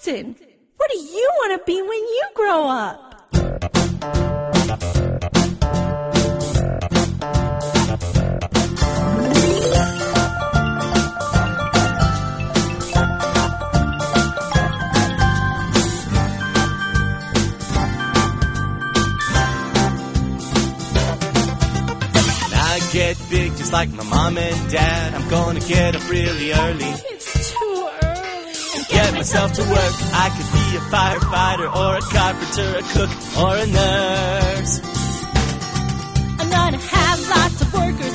Justin, what do you want to be when you grow up? Get big just like my mom and dad. I'm gonna get up really early. It's too early. And get myself to work. I could be a firefighter or a carpenter, a cook or a nurse. I'm gonna have lots of workers